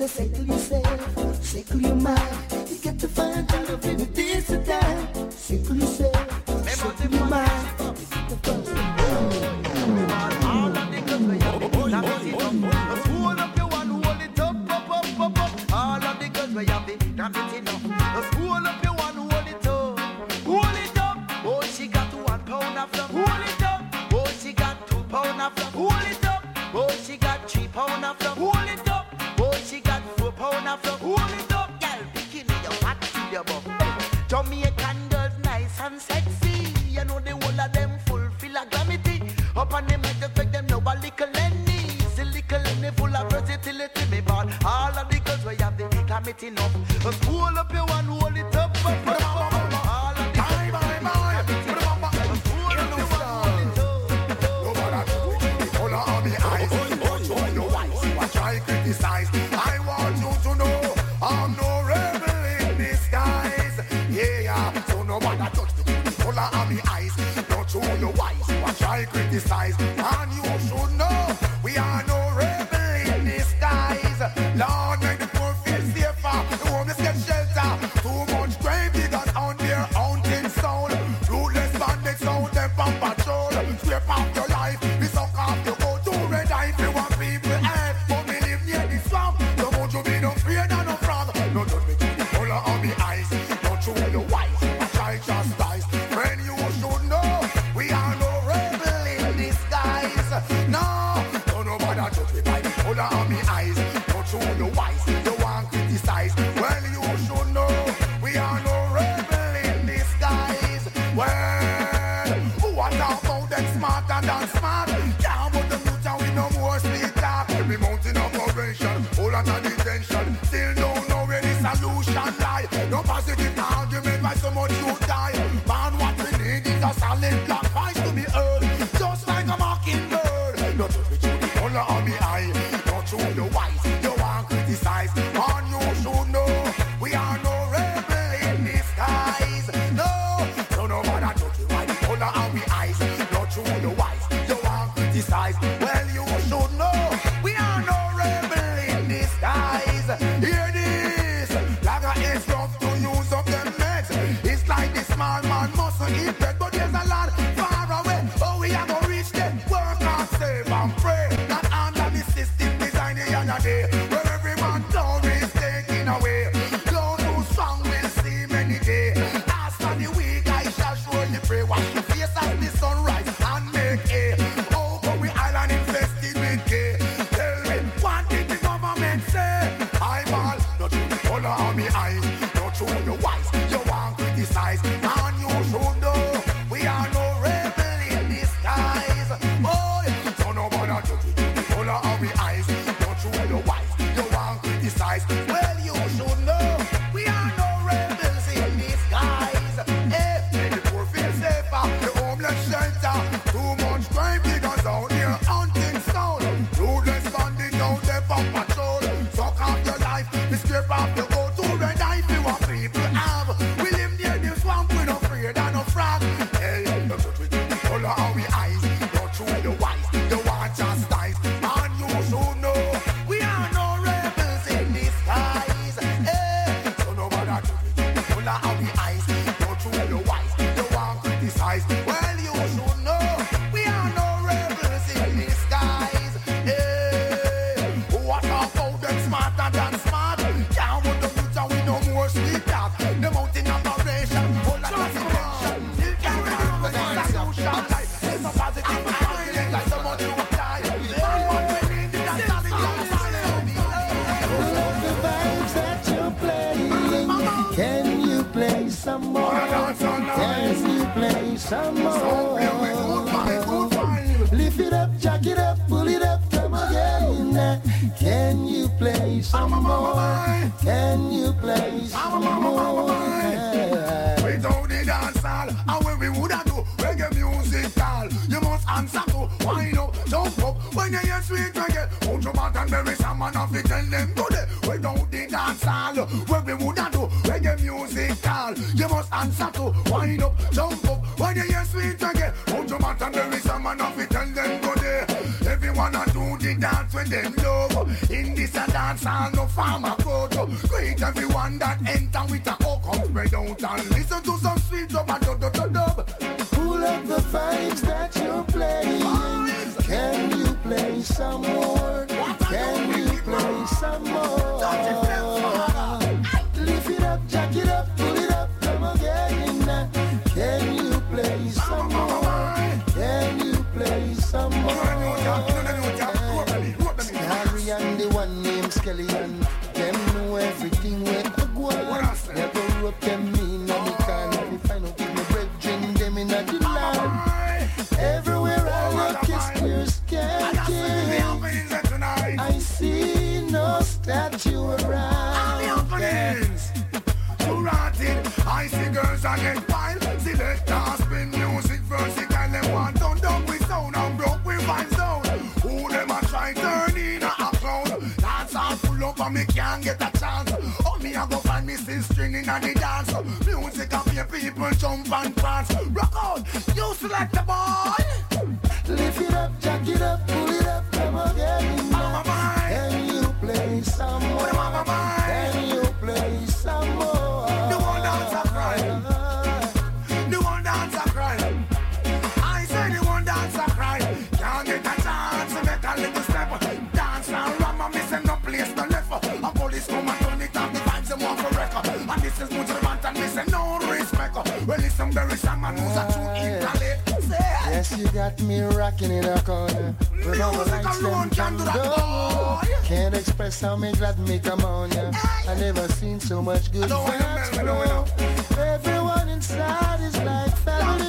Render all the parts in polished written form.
say settle yourself, settle your mind. You get to find out of it this or that. Settle yourself, settle your mind. You get to find all of the girls where you be, knock it up. Just hold up your one, hold it up, up. All of the girls where you be, knock it enough. Just hold up your one, hold it up. Hold it up. Oh, she got 1 pound of love. Hold it up. Oh, she got 2 pound of love. Hold it up. Oh, she got 3 pound of love. Hold it up. Oh, she got 4 pound of love. Hold it up. Girl, bikini, your fat to your bum. Jamaican girls nice and sexy. You know the whole of them fulfill a gravity. Up on them, make take them know a little Lenny. The little Lenny full of versatility, me ball. All of the girls where you have the calamity enough. Just hold up your one, hold it up. All of the girls criticize. I want you to know I'm no rebel in disguise. Yeah, so nobody touch the color of me eyes. Don't show your wise, you a try criticize. And you should know we are no rebel in disguise. Lord, make the poor feel safer, the homeless get shelter. Too much grave diggers on their hunting sound. Ruthless bandits out there on patrol. Scrape off your life, we suck off your go to red eye if you want people help. You be no afraid and no frog. No don't be the color of me eyes. Don't show your wise. I try chastise. When you should know we are no rebel in disguise. No, don't nobody judge me by the color of me eyes. Don't show your wise. You want criticize. Well, you should know we are no rebel in disguise. Well, what about them smarter than smart? Can't put the future with no more sleep talk. Every mountain operation, whole lot of detention. Still don't know where the solution lie. No positive argument, why so much you die. Man, what we need is a solid black voice to be heard, just like a mockingbird. Not just with you the color of me eye. Don't show your wise, you want criticize. And you should know we are no rebel in disguise. No, don't know what I told you by the color of me eyes. Don't show your wise, you want criticize. Well, you should know we are no rebel in disguise. Hear this, lager is rough to use up them legs. It's like the small man mustn't eat bread, but there's a lot far away. Oh, we are gonna reach them. Work and save and pray. Not under the system designed the other day, where every man down is taken away. Those who strong will see many days. As for the weak, I shall surely pray. Wash the face of the sunrise and make hay. Oh, but we island infested with gay. Tell me, what did the government say? I ball, not show the color of me eyes. Don't show your wise, you want criticize. And you should know we are no rebel in disguise. Boy, so nobody judge you the color of me eyes. Don't show your wise, you want criticize. Well, you should know we are no rebels in disguise. Hey, make the poor feel safer, the homeless shelter. Too much crime diggers out here hunting stone. Ruthless bandit out there for patrol. Suck off your life, we scrape off your go to red eye if you want people have. We live near the swamp, we no afraid and no frog. Hey, don't touch with the color of we eyes. Don't show your wise, you want chastise. And you should know we are no rebels in disguise. Hey, so nobody touch with the color of we eyes. Don't show your wise, you want criticize. Well, you should know we are no rebels in disguise. Hey, what about them smarter than smart? Can't put the future with no more sleep talk. The mountain operation, whole lot of detention. Still can't remember the solution. Like, there's no positive argument, like someone you die. What we need is a solid love the vibes that you're playing. Can you play some more? Can you play some more? Lift it up, jack it up, pull it up, come again. Can you play some more? Can you play some more? Without the dance hall, and when we woulda do reggae music all, you must answer to wind up, jump up. When you hear sweet reggae, hold your back and bury someone off it, tell them today. Without the dance hall, when we woulda do reggae music all, you must answer to wind up, jump up. When you hear sweet reggae, hold your back and bury someone off it, tell them today. Everyone a do the the dance when them love. In this a dance hall, no farmer crowd. Great everyone that enter with a hook up, spread out and listen to some sweet dub and dub. Pull up the vibes that you're playing. Can you play some more? Can you play some more? Lift it up, jack it up, pull it up, come again. Can you play some more? Can you play some more? Harry and the one named Skelly and them know everything when I go on. Never rope them in and they can't if I don't give me brethren them in the land. Everywhere I look is clear skanking. I see no statue around. I see girls and get wild. Select spin music vertical. Them want done with sound and broke with vibes down. Who them a try turn in a clown? Dance all full up and me can't get a chance. Oh me a go find me still stringing on the dance. Music of your people jump and prance. Rock out, you select the boy. Lift it up, jack it up, pull it up, come again. Can you play some more? Can you play some more? The one dance a cry. The one dance a cry. I say the one dance a cry. Can't get a chance to make a little step. Dance and ram and missing no place to left. A police come and turn it up, the vibes them want for record. And this is much rant and missing no respect. Well listen, there is some man who's a true intellect. Yes, you got me rocking in a corner. But all the lights them come down. Can't express how me glad me come on ya. I never seen so much good vibes flow. Everyone inside is like family.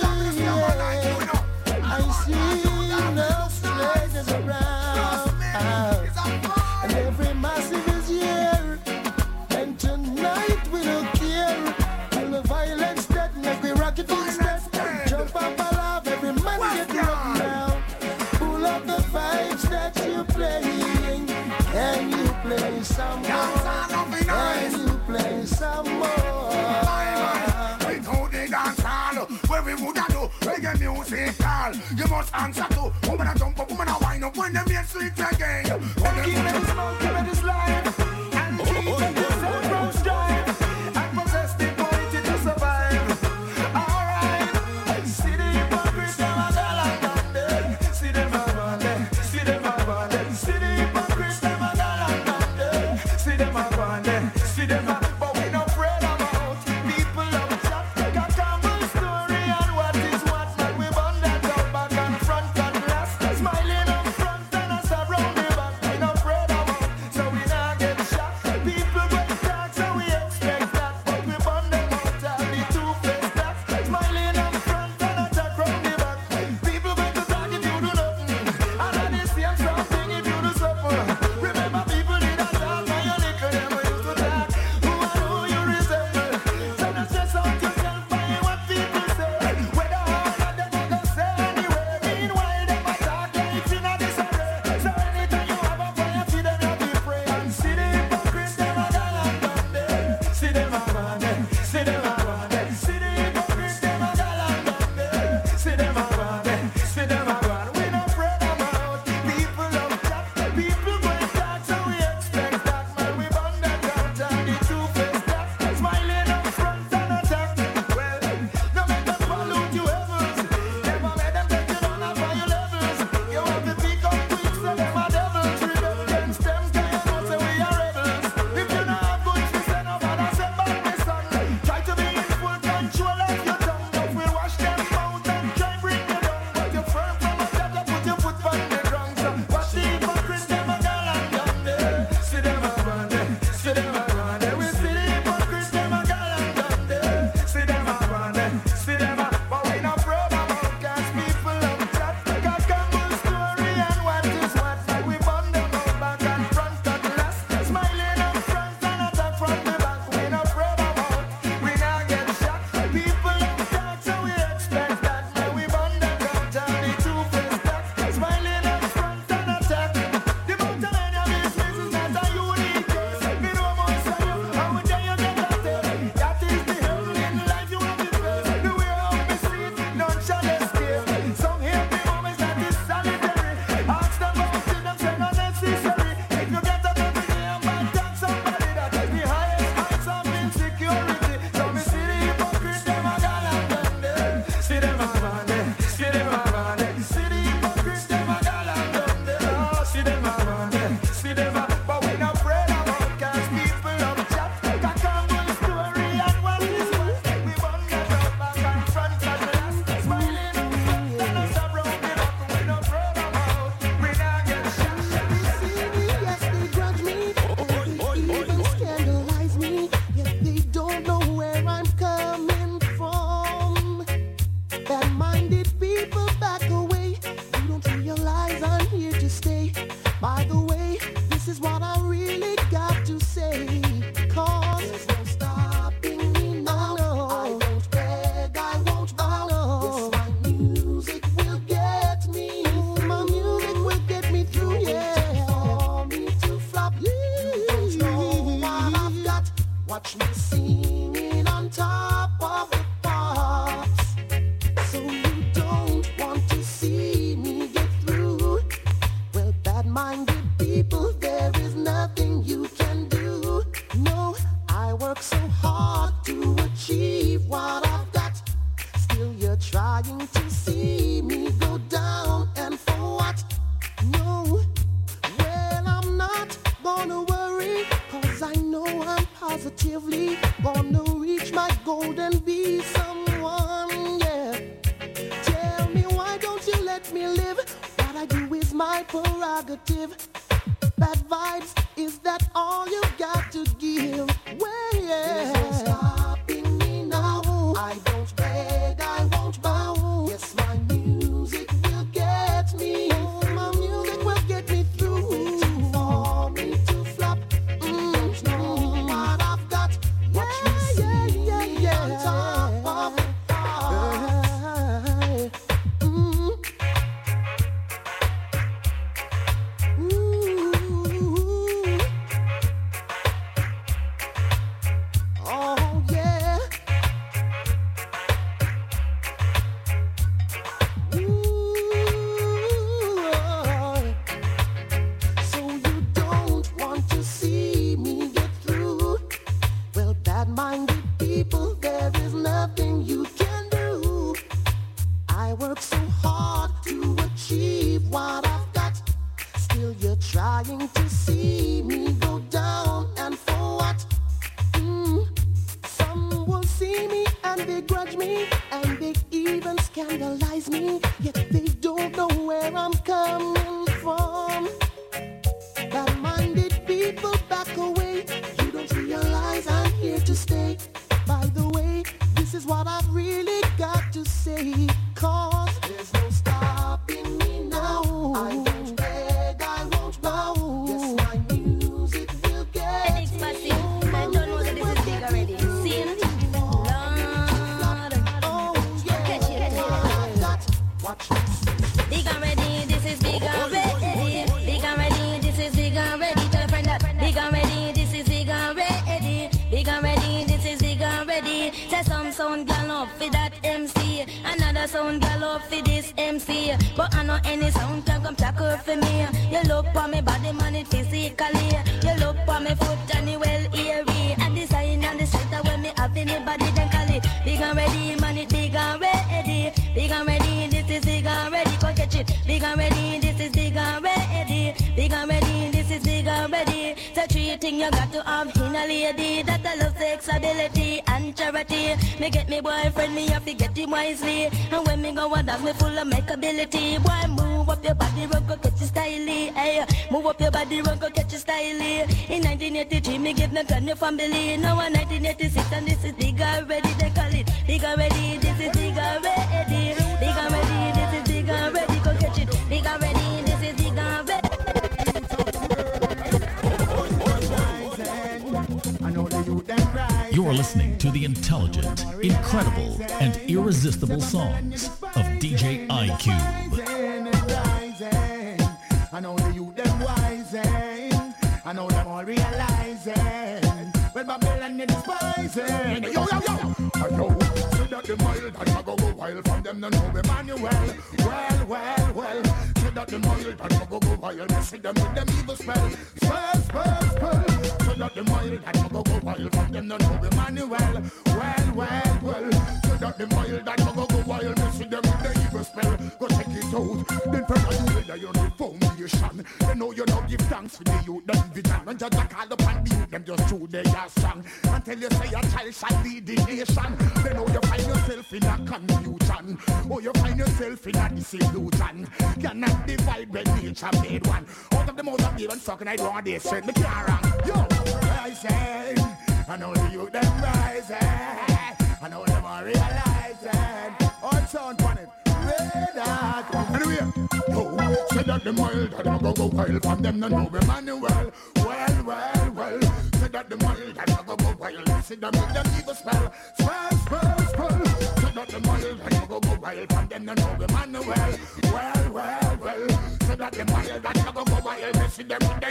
I see no strangers around. And every massive is here. And tonight we don't care. Till the violence that make we rock it instead. Jump up alive, every man get rock now. Pull up the vibes that you're playing. Can you play some more? Can you play some more? We go the dance hall, where we woulda do reggae music hall. You must answer to woman a jump up, woman a wind up when them hear sweet again. Keep it smoke, keep it life, and keep it the front drive, and possess the quality to survive. Alright, see the hypocrites them a go like that. See them a band, see them a band. See the hypocrites them a go like that. See them a band, see them a. But we not afraid about people of chat. Got Campbell story and what is what. Man we burn that out back and front and last. Smiling up front and us around the back. Watch me singing on top of the pops. So you don't want to see me get through. Well, bad-minded people, there is nothing you can do. No, I work so hard to achieve what I've got. Still you're trying to see me go down, and for what? No, well, I'm not gonna worry, 'cause I know I'm positively gonna reach my goal and be someone, yeah. Tell me, why don't you let me live? What I do is my prerogative. Bad vibes, is that all you got to give? Well, yeah. There's no stopping me now. I don't beg, I won't bow. Yes, my music will get me. My music will get me through. Waiting for me to flop. Don't know what I've got. Watch me sing on top of the pop. Oh yeah. So you don't want to see me get through. Well, bad-minded people, there is nothing you can do. I work so hard to achieve what I've got. Still you're trying to see me go down, and for what? Some will see me and begrudge me, and they even scandalize me, yet they don't know where I'm coming from. Bad-minded people, back away. You don't realize I'm here to stay. By the way, this is what I've really got to say, 'cause there's no stopping me now. I won't beg, I won't bow. Yes, my music will get Felix Massive, I don't know that this is big already. See it? Lord. Oh, yeah. Catch it. Watch me sing. Big already, this is big already. Big already, this is big already. Tell a friend that. Big already, this is big already. Big already, this is big already. Say some sound gal up for that MC. Another sound gal up for this MC. But I know any sound can come tackle for me. You look for me body, man, it physically. You look for me foot and it well eerie. And the sign and the center when me have anybody then call it. Big already, man, it big already. Big already, this is big already. Go catch it. Big already, this is big already. Big already, this is big already. So three things you got to have in a lady. That I love sex, ability, and charity. Me get me boyfriend, me have to get him wisely. And when me go out, that's me full of makeability. Boy, move up your body, run go catch your style. Hey, move up your body, run go catch your style. In 1983, me give me gun your family. Now in 1986, and this is big already. They call it big already. This is big already. Big already. This is big already. Go catch it. Big already. This is big already. You're listening to the intelligent, incredible, and irresistible songs of DJ iCube. I know the youth them rising. I know them all realizing. When Babylon is despising. Yo, yo, yo. I know. So that the mild and I go wild from them. No know Emmanuel. Well. So that the mild and I go wild. They see them with them evil spell. Spell. So that the mild and I go wild from them. No know Emmanuel. Well. So that the mild and I go wild. They see them with the evil spell. Go check it out. Then from you with your foundation. They know you don't give thanks for the youth. Them vision. And just call upon the youth. Them just true they are strong. Until you say a child shall lead the nation. They know you find yourself in a confusion. Or you find yourself in a disillusion. Cannot divide when nature made one. Out of the mouth of even sucking I don't want this shit. Me can't wrong. Yo, rising. I know the youth them rising. I know them are realizing. All sound on it. Anyway, yo, say that the mild and I go wild from them. No know Emmanuel. Well. Say that the mild and I go wild. See them with them evil spell. Spell. Say that the mild and I go wild from them. No know Emmanuel. Well. Say that the mild and I go wild. See them with the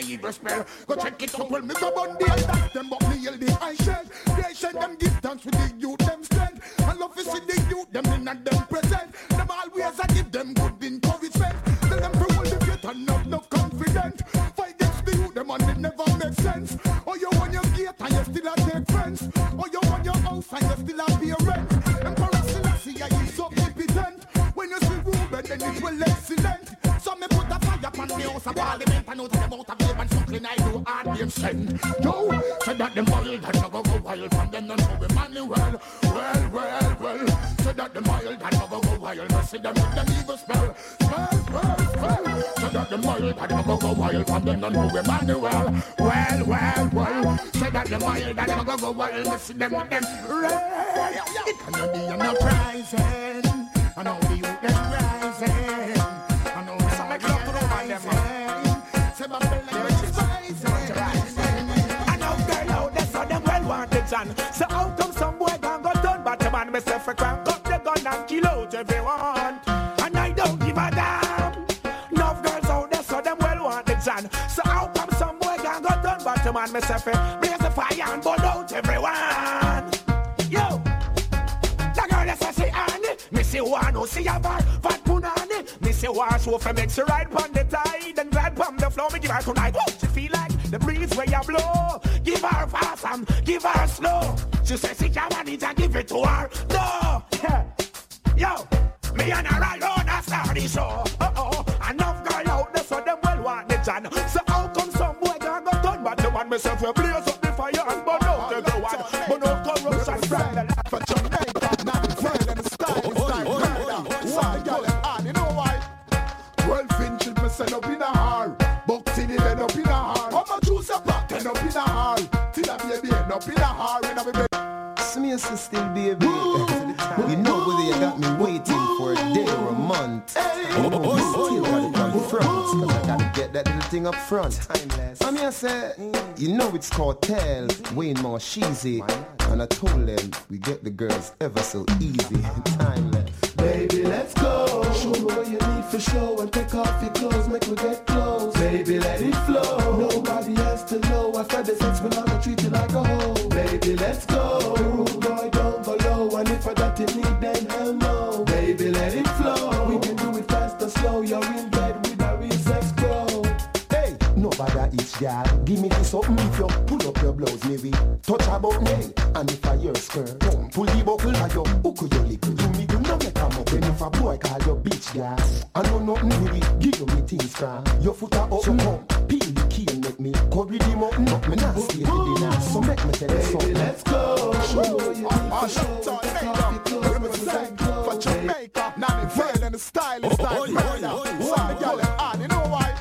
evil spell. Go check it out, well, me go bun the attack them, but me yell the high shed. Creation them give thanks with the youth them strength. I love to see the youth them in and them present. Them always I give them good encouragement. Tell them to hold the faith and not no confident. Fight against the youth, them and it never makes sense. Oh, you want your gate and you still a take friends. Oh, you want your house and you still a pay rent. Emperor Selassie, I is so omnipotent. When you see Ruben, then it's well excellent. So me put a fire upon the house of parliament and out of them out of them and something I do hard them send. Yo, say that them wild and never go wild from them none of Emmanuel. Well, say that them wild and never go wild. But see them with them evil spell. Well, say that them wild and never go wild from them none of Emmanuel. Well, say that them wild and never go wild. But see them with them red. It cannot be an uprising. I know the youth is rising. I know some make love to the one them. Say my belly is rising. I know girl out there so them well wanted son. So how come some boy gon' go turn back to man? Myself a crank up the gun and kill out everyone. And I don't give a damn. Enough girls out there so them well wanted son. So how come some boy gon' go turn back to man? Myself a blaze the fire and burn out everyone. Yo, the girl that's a say me say one who see a bar, fat punani. Me say one show for make she ride pon the tide and glide pon the floor. Me give her tonight what she feel like the breeze where you blow. Give her fast and give her slow. She say she can't manage and give it to her. No, yo, me and her alone a start the show. Enough girl out there so them well want the John. So how come some boy can't go turn back to man? Myself will blaze up the fire and burn out everyone. Burn out corruption, brand the life for Jamaica. Now the world and the style. You know why? 12 inches me send up in a hall. Boxing it end up in a hall. How much juice a pack end up in a hall. Till a baby end up in a hall. When I be Smith still baby. You know whether you got me waiting for a day or a month. You know you still got it on front. Cause I gotta get that little thing up front. Timeless. I mean I said, you know it's cartel, Wayne more cheesy. And I told them we get the girls ever so easy. Timeless. Baby, let's go. Show me what you need for show and take off your clothes, make we get close. Baby, let it flow. Nobody has to know. After the sex, we're gonna treat you like a hoe. Baby, let's go. The rude boy don't go low, and if I got you need, then hell no. Baby, let it flow. We can do it fast or slow. You're in bed with a real sex pro. Hey, nobody eats y'all. Give me this something if you pull up your blouse, maybe touch about me. And if I your skirt, come pull the buckle of your hook your lickle. You me do not make a muck. When if a boy call your bitch gas, I know nothing really. Give you me things strong. Your foot are up, so come peel the key and make me curry the mountain up. Me not stay for dinner, so make me tell you something. Let's go. Show me what you need for show. Take off your clothes, represent for Jamaica. Now the veil and the style is like murder. Why the girl and you know why?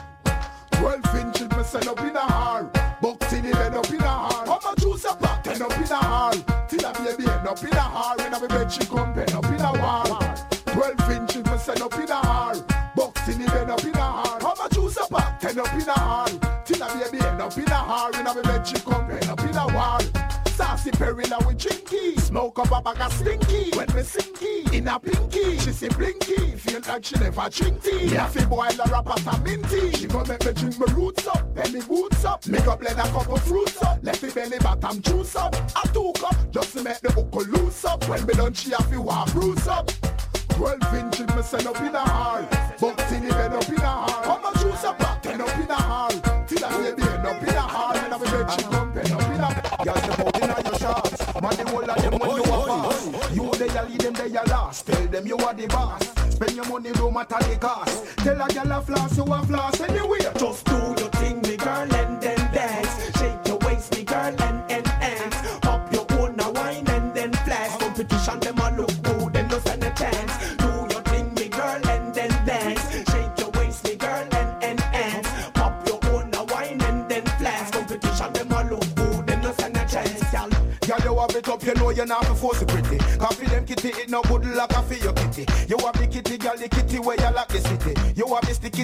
12 inches me send up in a hall. Boxing it end up in a hall. How much juice a pack end up in a hall. Till a baby end up in a hall. When I be bed she come pen up in a wall. 12 inches me send up in a hall. Boxing it end up in a hall. How much juice a pack end up in a hall. Till a baby end up in a hall. When I be bed she come pen up in a wall. Sassy Perilla with chinky. Smoke up a bag of stinky. When me sinky in a pinky. She say blinky. Feel like she never drink tea. Yeah, fi boil her up at a minty. She gon' make me drink my roots up. Belly boots up. Make up blend a couple fruits up. Let the belly bottom juice up. A 2 cup just to make the hook loose up. When me done she have to walk bruise up. 12 inches me send up in a hall. Boxing it end up in a hall. How much juice a pack end up in a hall. Till a baby end up in a hall. And I be bed she come pen up in a hall. Y'all step out in your shots. Man, the whole of them when you are boss. You they a lead them, they a last. Tell them you are the boss. Spend your money, no matter the cost. Tell a girl a floss, you a floss anyway. Just do your thing, me girl, and then dance. Shake your waist, me girl, and dance. Up your own, now wine, and then flash. Competition, them a look good, them no stand a chance. Do your thing, me girl, and then dance. Shake your waist, me girl, and dance. Up your own, now wine, and then flash. Competition, them a look good, them no stand a chance. Girl, you have it up, you know you're not force it pretty. Coffee them kitty, it no good luck for your kitty. You have the kitty, girl, the kitty where you like the city. You have the sticky.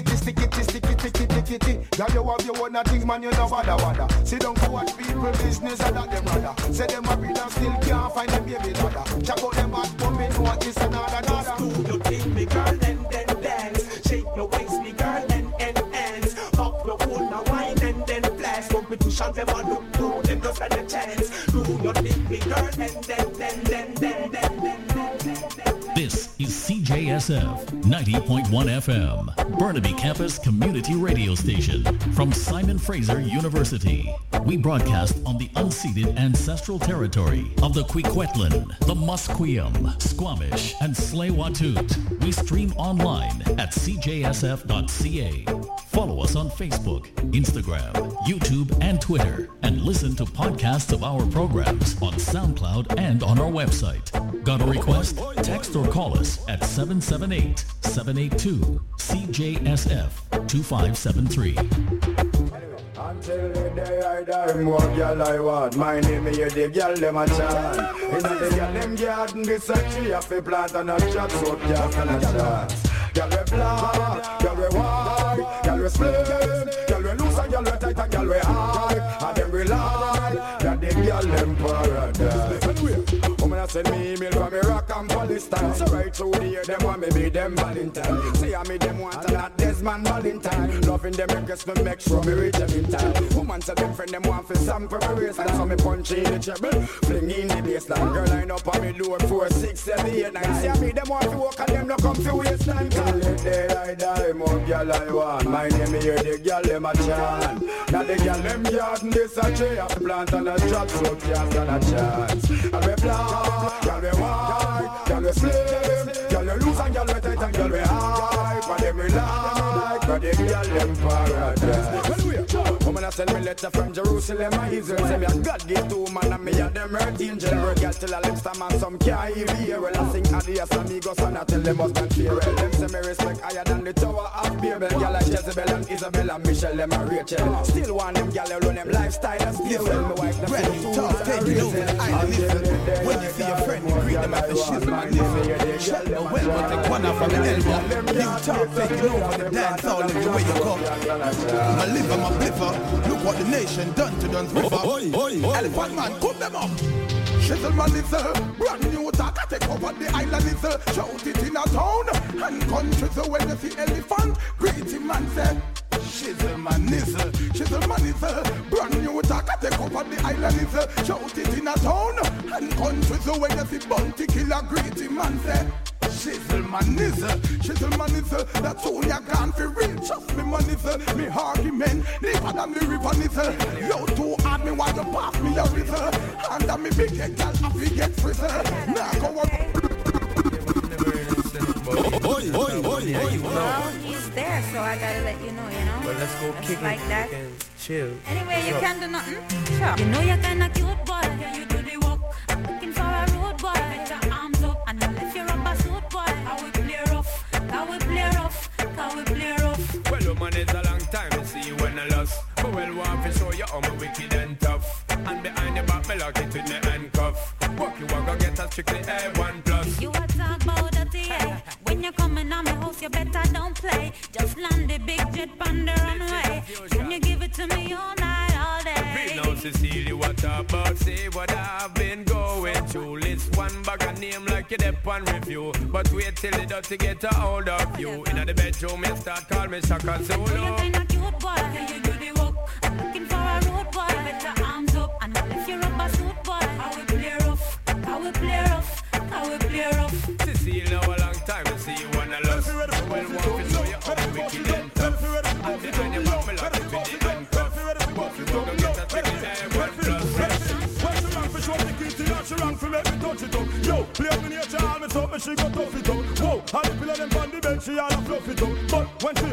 Girl, you have your own things, man, you know wada. See them for what people business and that them rather. Say them a breed and still can't find them baby ladder. Check out them at home, me know this and another. Just do your thing, me girl, and then dance. Shake your waist, me girl, and dance. Up your own, now wine and dance. competition, them a look through, them just stand a chance. Do your thing, big girl, and then. This is CJSF 90.1 FM, Burnaby Campus Community Radio Station from Simon Fraser University. We broadcast on the unceded ancestral territory of the Kwikwetlan, the Musqueam, Squamish, and Tsleil-Waututh. We stream online at cjsf.ca. Follow us on Facebook, Instagram, YouTube, and Twitter, and listen to podcasts of our programs on SoundCloud and on our website. Got a request? Text or call us at 778-782-CJSF-2573. Until the day I die, more girl I want. My name is the girl them a chant. Inna the girl them garden, this a tree of a plant and a chat, so girl can a chance. Girl we black, girl we white, girl we split, girl we loose and girl we tight and girl we high. And them we lie, that the girl them paradise. Woman a send me email from Iraq and Palestine. So right through the year them want me be them Valentine. See I me them want and not Desmond Valentine. Loving them request me make sure me reach them in time. Woman say them friend them want for some for me waistline. So me punch in the treble, fling in the baseline. Girl line up on me door 4, 6, 7, 8, 9. See I me them want to walk and them no come to waistline. Till the day I die, more girl I want. My name is here, the girl them a chant. Now the girl them garden, this a tree of plant and a drop, so can't stand a chance. And we black, girl we white, girl we slim, girl we loose and girl we tight and girl we high. For them we like, for them girl them paradise. Woman a send me letter from Jerusalem and Israel. Say me a God give to man and me a them earth angel. Girl till a lipster man some can't even hear. Well I sing adios amigos and I tell them husband farewell. Them say me respect higher than the tower of Babel. Girl like Jezebel and Isabel and Michelle them and Rachel. Still want them girl alone them lifestyle and still well. Me wife them Ready, talk, taking over the island. When you see your friend, you greet them at the shizzle and this. Shut the well, but take one out from the elbow. You talk, taking over the dance all of the way you come. My liver, my bliffer. Look what the nation done to Duns River. Elephant man, cut them up. Shizzle man is a brand new talk. I take over the island is a shout it in a town. And countries when you see elephant, greet him and say Shizzle man is a brand new talk. I take over the island is a shout it in a town. And countries when you see bounty killer, greet him and say Shizzle man is a that's all you can for real. Trust me man is a me argument deeper than the river is a yo too hard me want to pass me a river. And me big head girl I forget freezer. Now go on. Well, he's there, so I gotta let you know, Well, let's go kick like it that. and chill. Anyway, you can't do nothing. Sure. You know you're kinda cute, boy. Yeah, you do the walk. I'm looking for a road boy. Put your arms up and then lift your rubber suit, boy. How we play rough, how we play rough, how we play rough. Well, woman, it's a long time to see you when I lost. But well, want to show you how I'm wicked and tough. And behind the back, me lock it with me handcuff. Walk you walk, go get a strictly A1+. You a talk about that, yeah. When you're coming on my house, you better don't play. Just land the big jet on the runway. Can you give it to me all night, all day? Real now, Cecilia, what about? Say what I've been going through. List one bag of name like you dep on review. But wait till the dirty get a hold of you. In the bedroom, you start call me Shaka Zulu. You're kinda cute, boy. Can you do the walk? I'm looking for a road, boy. Put your arms up and lift your rubber suit, boy. How we play rough, how we play rough, how we play rough. Cecilia, now a long time to see you when I lost. Well, want to show you how I'm wicked and tough. And behind the back, me lock it with the handcuff. Walk you walk, go get a strictly A1+. What's the man for sure? The kitty that she run for make me touch it up. Yo, play up in nature, all me something she got tough it up. Whoa, and the pillar them on the bench, she all a fluff it up. But when she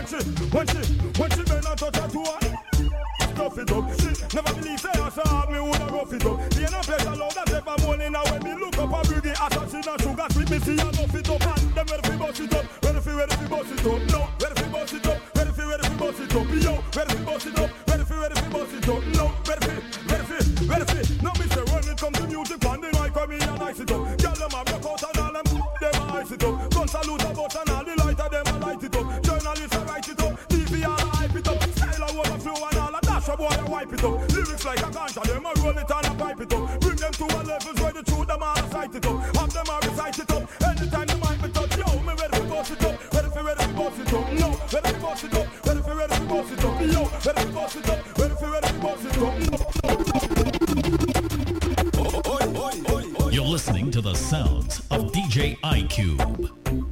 bend and touch her to her, stuff it up. She never believe say I saw me woulda rough it up. The end of pleasure love that ever morning. Now when me look up a boogie, assassin and sugar sweet, me see her nuff it up. And them ready fi bust it up, ready fi bust it up. No, ready fi bust it up, ready fi bust it up. Yo, ready fi bust it up, ready fi bust it up. No, ready fi. Now me say when it comes to music, and the mic come in and ice it up. Girl them a broke out and all them a ice it up. Gun salute about and all the lighter them a light it up. Journalists a write it up, TV all a hype it up. Style a overflow and all a dash a boy a wipe it up. Lyrics like a ganja, them a roll it and a pipe it up. Bring them to a levels where the truth them all a sight it up. Have them a recite it up. Anytime the mic me touch, yo, me ready to bust it up. Ready to bust it up. No, ready to bust it up. Ready to bust it up. Yo, ready to bust it up. Ready to bust it up. iCube.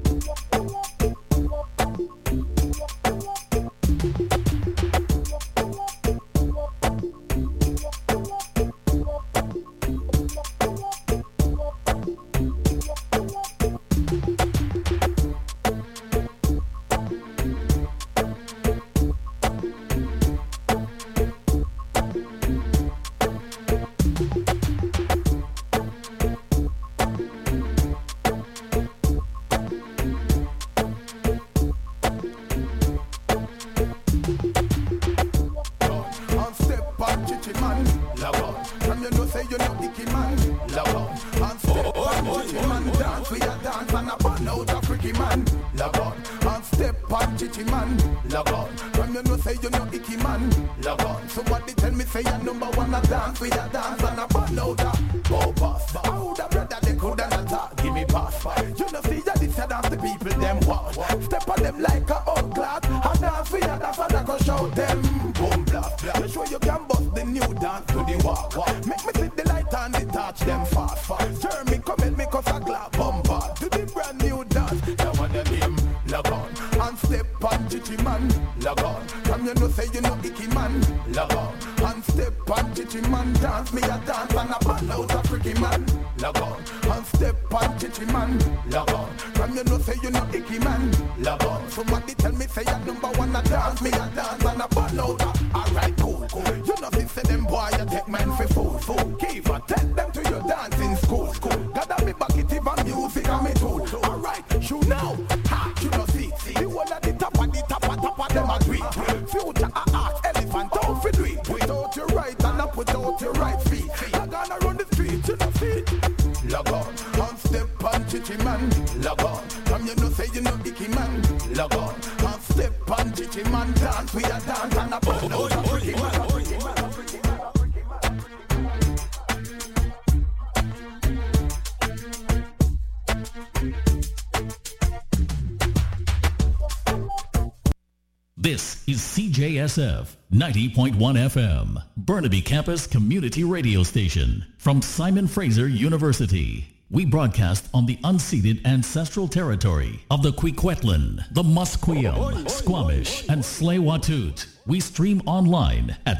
This is CJSF 90.1 FM, Burnaby Campus Community Radio Station from Simon Fraser University. We broadcast on the unceded ancestral territory of the Kwikwetlan, the Musqueam, Squamish, and Tsleil-Waututh. We stream online at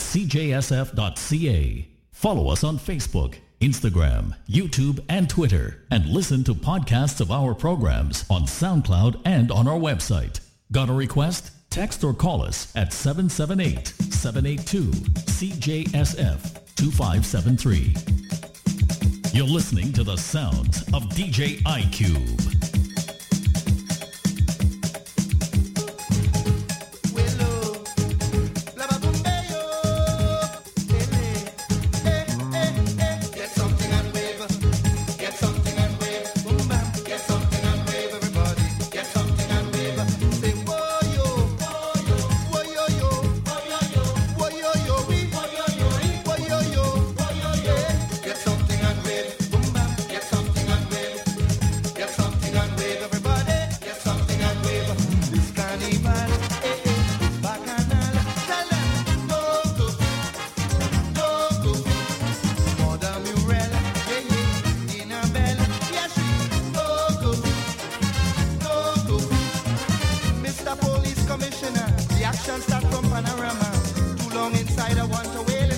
cjsf.ca. Follow us on Facebook, Instagram, YouTube, and Twitter, and listen to podcasts of our programs on SoundCloud and on our website. Got a request? Text or call us at 778-782-CJSF-2573. You're listening to the sounds of DJ iCube.